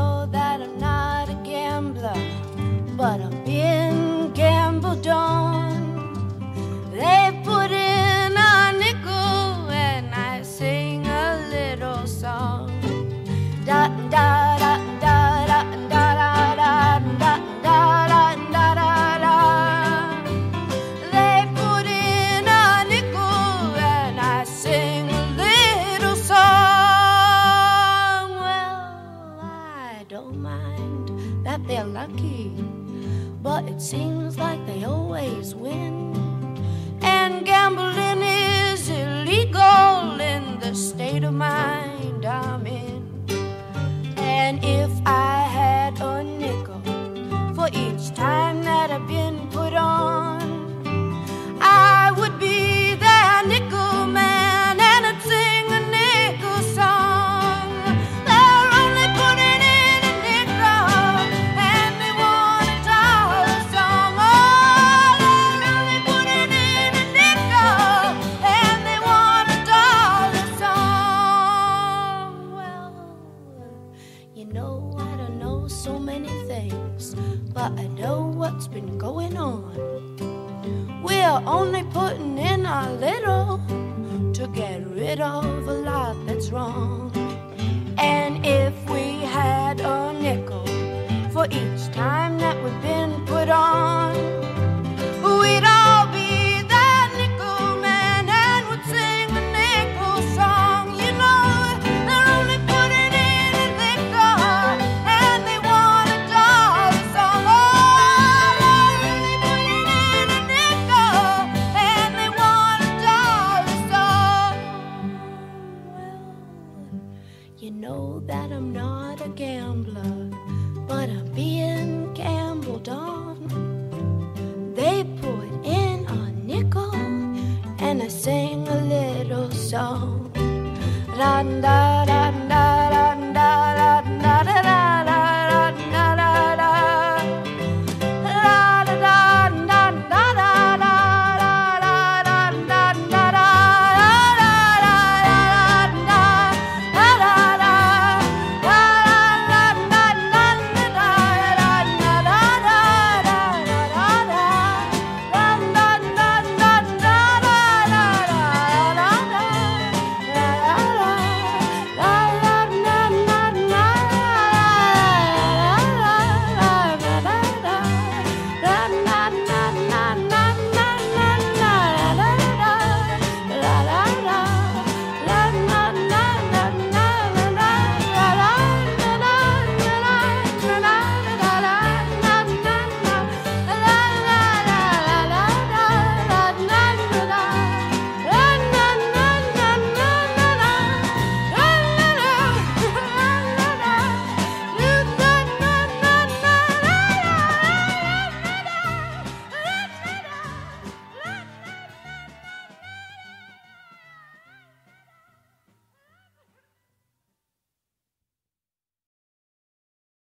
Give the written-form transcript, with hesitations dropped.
know that I'm not a gambler, but I'm being gambled on. They put in a nickel and I sing a little song. Da da da da da da da da da da da da. They put in a nickel and I sing a little song. Well, I don't mind that they're lucky, but it seems like they always win. And gambling is illegal in the state of mind I'm in. And if I had a nickel for each time that I've been put on, I would be their nickel man and I'd sing a nickel song. They're only putting in a nickel and they want a dollar song. Oh, they're only putting in a nickel and they want a dollar song. Well, you know, I don't know so many things, but I know what's been going on. We're only putting in a little to get rid of a lot that's wrong. And if we had a nickel for each time that we've been put on,